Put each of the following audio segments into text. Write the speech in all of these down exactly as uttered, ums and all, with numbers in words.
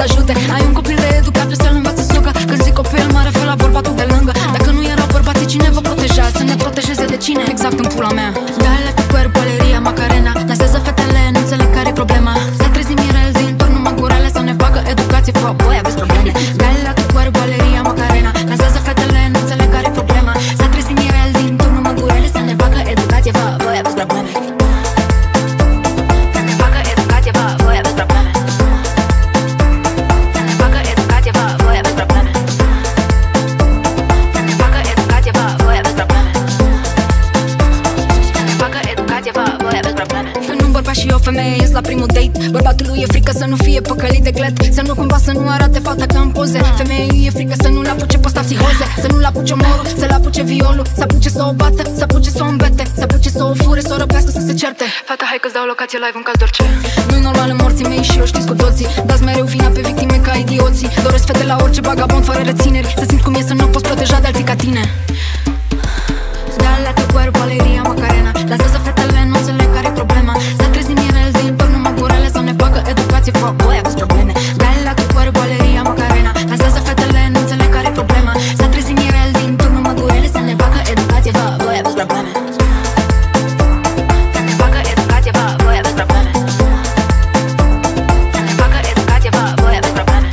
ajute. Ai un copil de educat, trebuie să-l învați să sucă. Când zic copil, mă refer la bărbatul de lângă. Dacă nu erau bărbații, cine vă proteja? Să ne protejeze de cine? Exact în pula mea. Dale cu cuerp, Valeria Macarena. Lansează fetele, nu înțeleg care-i problema. S-a trezit Mirel din turn, numai gurele. Sau ne facă educație, fă, băi, aveți probleme. Dale cu cuerp, Valeria Macarena. Lansează fetele, nu înțeleg care-i problema. S-a trezit Mirel din turn, numai gurele. Să ne facă educație, fă, băi, aveți probleme. Să ne facă educație, fă, băi, aveți probleme. Să ne facă educație, fă, băi, aveți probleme. Să ne facă educație, fă, băi, aveți probleme. Să ne facă educație, fă, băi, aveți probleme. Când un bărbat și o femeie ies la primul date, bărbatului e frică să nu fie păcălit de glet. Să nu cumva să nu arate fata ca în poze. Femeii e frică să nu-l apuce posta psihoze. Să nu-l apuce omorul, să-l apuce violul. Să apuce să o bată, să apuce să o îmbete. Să apuce să o fure, să o răpească, să se certe. Fata, hai că-ți dau locație live în caz de orice. Nu-i normal în morții mei și eu știți cu toții. Dați mereu vina pe victime ca idioții. Doresc fete la orice bagabond fără rețineri. Să simt cum e să nu poți proteja de alții ca tine. Dale tu cuerpo, Valeria Macarena. Lansează fetele, nu înțeleg care-i problema. S-a trezit Mirel din turn, numai gurele. Sau ne facă educație, fă, băi, aveți probleme. Dale tu cuerpo, Valeria Macarena. Lansează fetele, nu înțeleg care-i problema. S-a trezit Mirel din turn, numai gurele. Să ne facă educație, fă, băi, aveți probleme. Să ne facă educație, fă, băi, aveți probleme. Să ne facă educație, fă, băi, aveți probleme.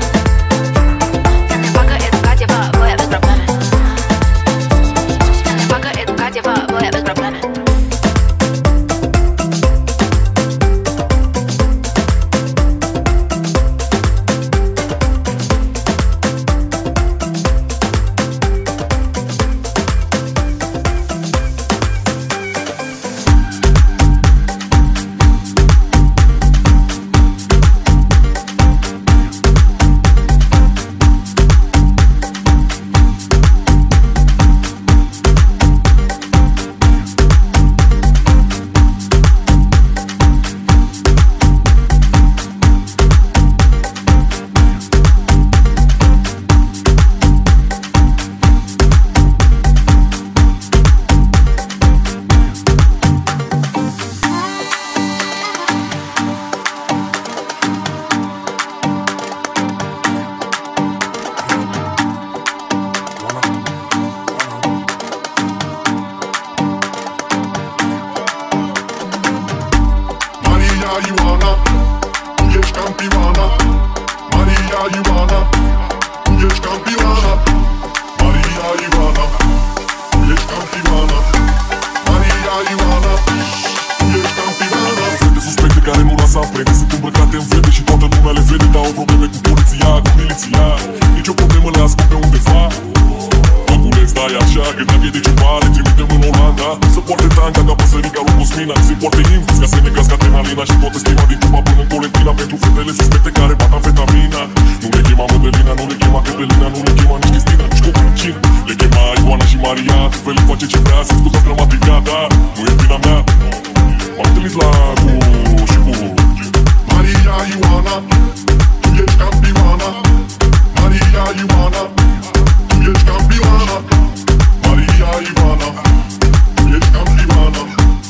Să ne facă educație, fă, băi, aveți probleme. Să ne facă educație, fă, băi, aveți probleme. Ioana, tu ești campioana. Maria Ioana, tu ești campioana. Maria Ioana, tu ești campioana. Maria Ioana, tu ești campioana. Fete suspecte care nu lasă amprente, sunt îmbrăcate în verde și toată lumea le vede. Dar au probleme cu poliția, cu miliția. Nici o problemă le ascund pe undeva. Ambulens, dai așa, că dacă e de ceva, le trimitem în Olanda. Să poarte tanca ca păsărica lui Cosmina. Se poarte invers ca să ne cască adrenalina. Și toată stima din cupa până în colectina. Pentru fetele suspecte care bat amfetamina. Nu le chema Mădălina, nu le chema Cătălina, nu le chema nici Cristina, nici Copăncina. Le chema Ioana și Maria. Fel face ce vrea, să scuza gramatica, dar nu e vina mea. M-am întâlnit la cu și cu Maria Ioana, tu ești campioana. Maria Ioana, tu ești campioana. Maria Ioana, tu ești campioana.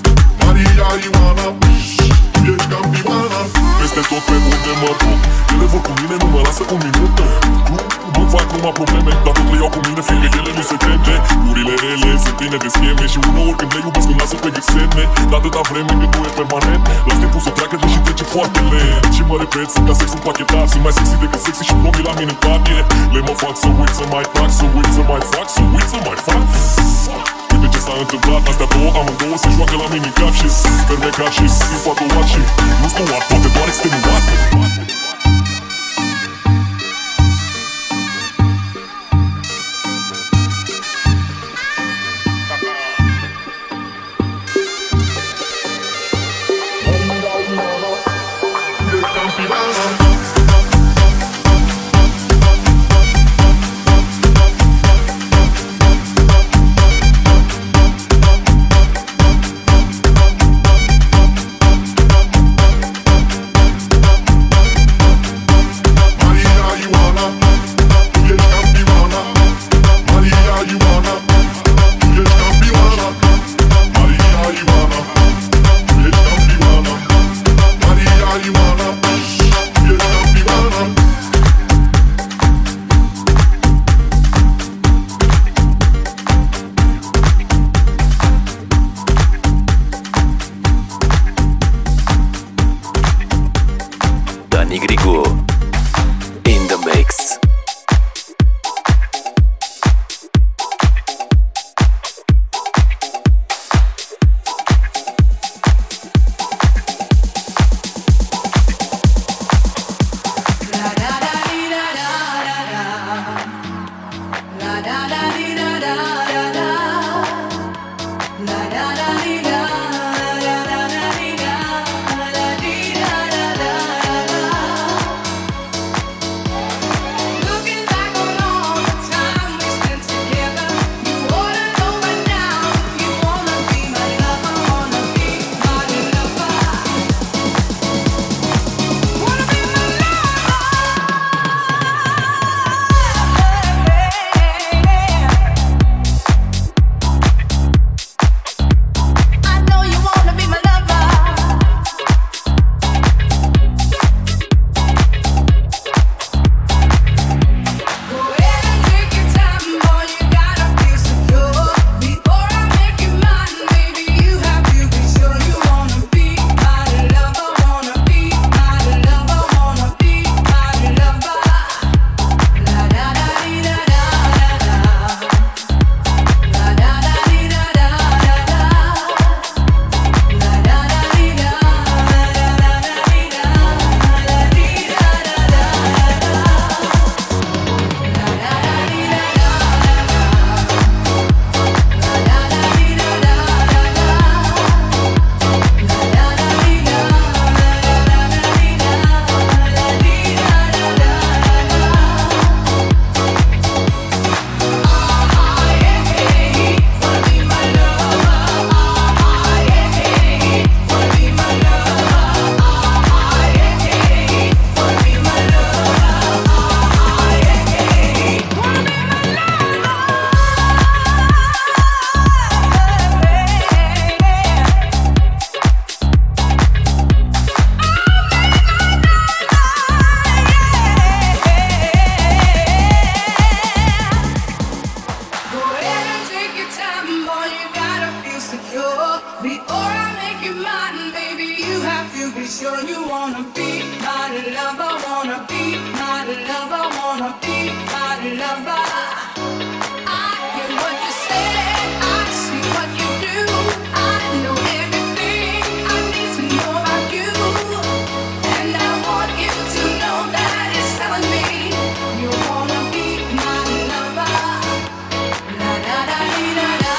Maria Ioana, tu ești campioana. Peste tot pe unde mă duc, ele vor cu mine, nu mă lasă cu minute. Nu fac numai probleme, dar tot le iau cu mine, fiindcă ele nu se teme. Urile rele sunt pline de scheme și uneori când le iubesc îmi lasă pe ghexene. De atâta vreme cât nu e permanent, las timpul să treacă, deși trece foarte lent. Și mă repet, sunt ca sex împachetat. Sunt mai sexy decât sexy și plombii la mine în patie. Le mă fac să uit, să mai fac, să uit, să mai fac, să uit, să mai fac. Uite ce s-a întâmplat, astea două amândouă se joacă la mine în cap și fermecat și infatuat și nu stoat, poate doar extenuat. You wanna, yes, I'll be wanna. Before I make you mine, baby, you have to be sure you wanna be my lover, wanna be my lover, wanna be my lover. I hear what you say, I see what you do, I know everything I need to know about you, and I want you to know that it's telling me you wanna be my lover. La da da dee da da.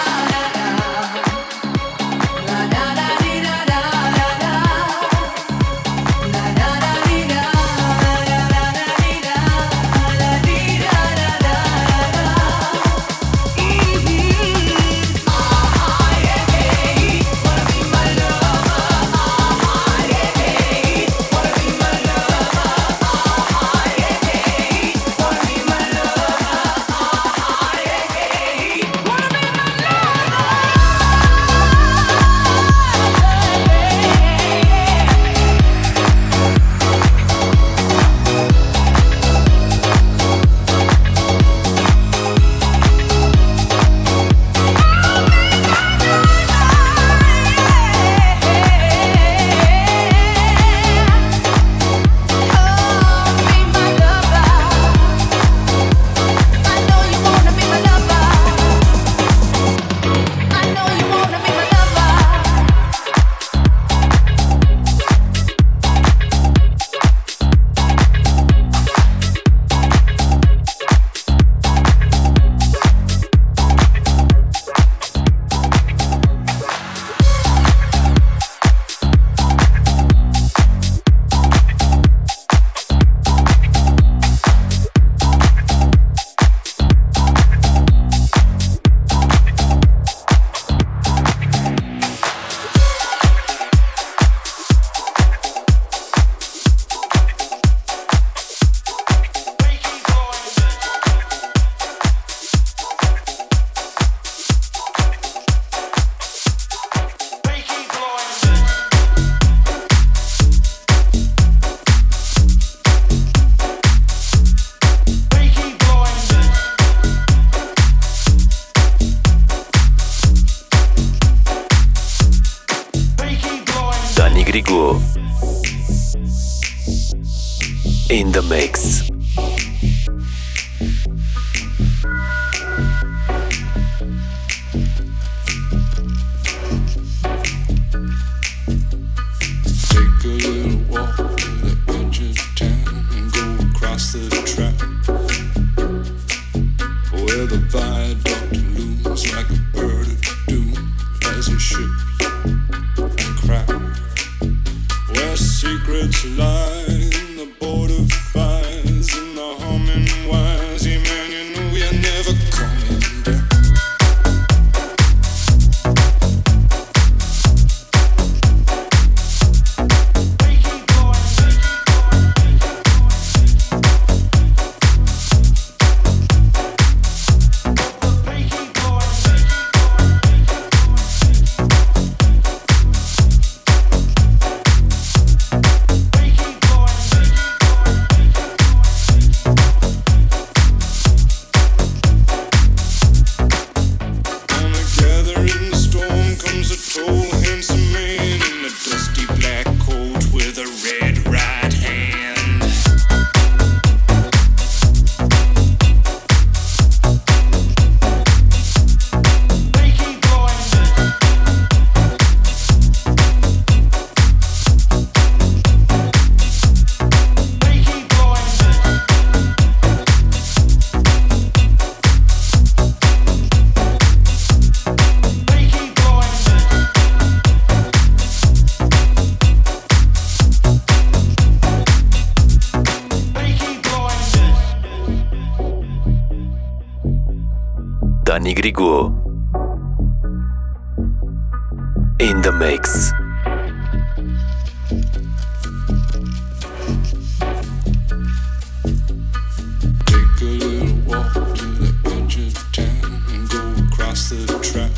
Grigo in the mix. Take a little walk to the edge of town and go across the track where the viaduct looms like a bird of doom as it shifts and cracks. Where secrets lie in the border fires and the humming wires. Yeah, man, you know you're never coming back. Danny Grigo in the mix. Take a little walk to the edge of town and go across the track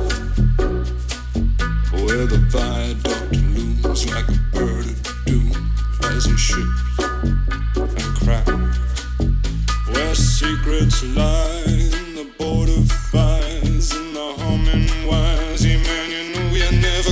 where the viaduct looms like a bird of doom as it shifts and cracks. Where secrets lie in the border fires and the humming wires. Yeah, man, you know you're never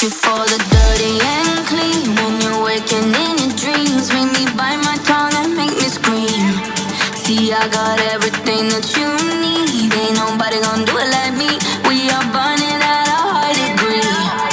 you for the dirty and clean. When you're waking in your dreams, make me bite my tongue and make me scream. See, I got everything that you need. Ain't nobody gonna do it like me. We are burning at a high degree.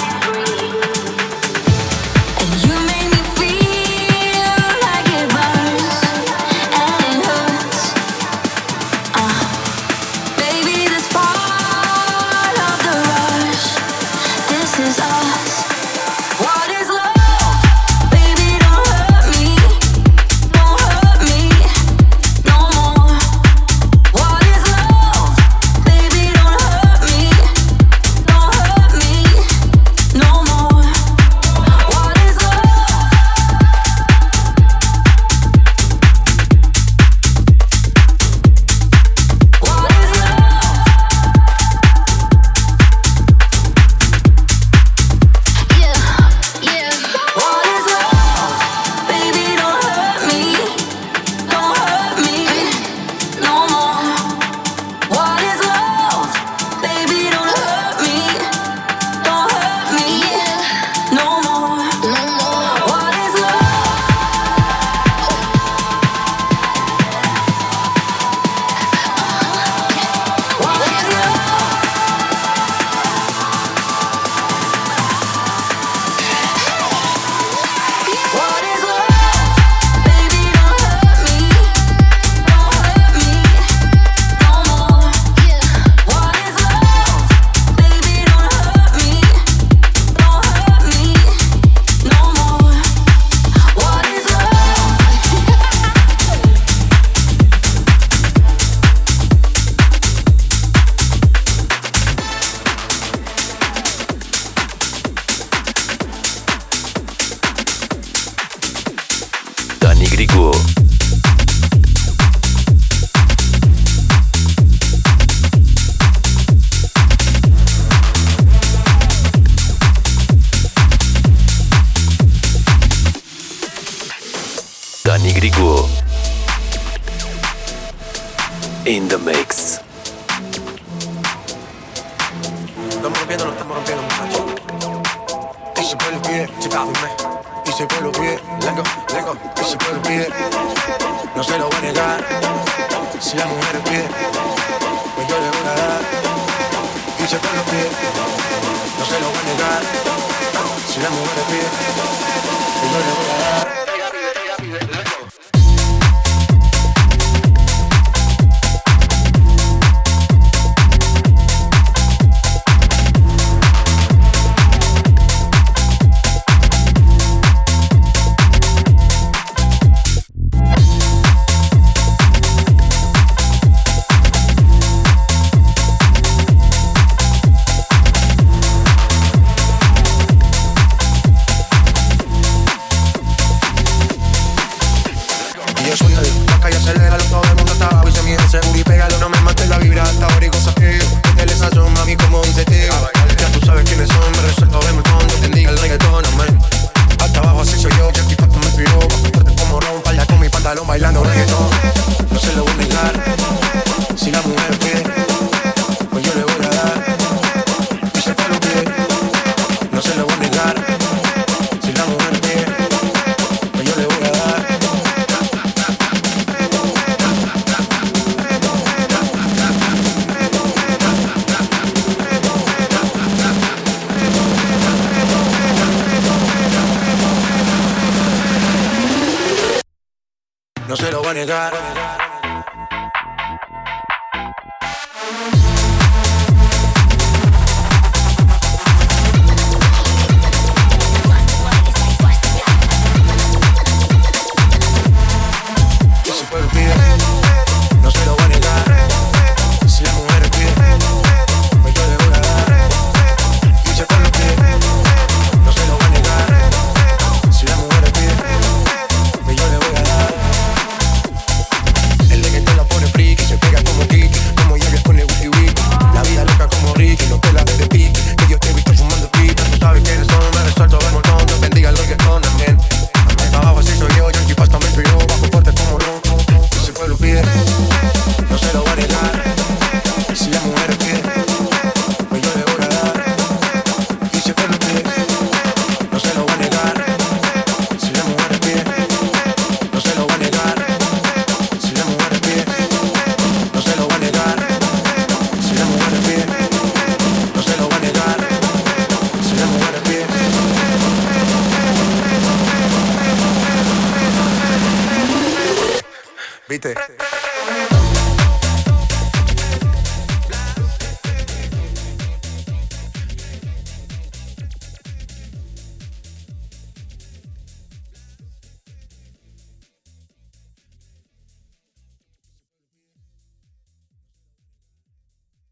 And you make me feel like it burns and it hurts. Uh, baby, this part of the rush. This is us. What is love? Baby, don't hurt me. Don't hurt me no more. What is love? Baby, don't hurt me. Don't hurt me no more. What is love? What is love? Yeah, yeah. What is love? Baby, don't hurt me. Don't hurt me no more. What is love? Baby, don't hurt me. Don't hurt me no more. What is love? What is love? What is love? Baby, don't hurt me. Don't hurt me no more. What is love? Baby, don't hurt me. Don't hurt me no more. What is love? Dani Griguo. Dani Griguo. In the mix. Estamos rompiendo, no estamos rompiendo, muchachos. Y se puede el pie, chicándome. Y se puede el pie, lengo, lengo. Y se puede el pie, no se lo voy a negar. Si la mujer pide, pues yo le voy a dar. Y se puede el pie, no se lo voy a negar. Si la mujer pide, pues yo le voy a dar. Y yo soy el vaca y aceléralo, todo el mundo está abajo y se mide seguro y pégalo, no me mates la vibra hasta ahora y cosas que métele esa son, mami, como dice tío. Ya tú sabes quiénes son, me resuelto de montón, no te diga el reggaetón, amén. Hasta abajo así soy yo, Jackie Paco me inspiró, fuerte como Ron, para con mi pantalón bailando reggaetón. No se lo voy a negar, si la mujer pide, pues yo le voy a dar. Y se puede lo pide, no se lo voy a negar, si la mujer pide, pues yo le voy a dar. No se lo voy a negar. Y si puede pide, no se lo voy a negar. Si la mujer pide, pues yo le voy a dar. Y si puede pide, no se lo voy a negar. Si la mujer pide, pues yo le voy a dar. El reggaetón la pone friki, se pega como Kiki, como ella le pone wiki wiki. ¿viste?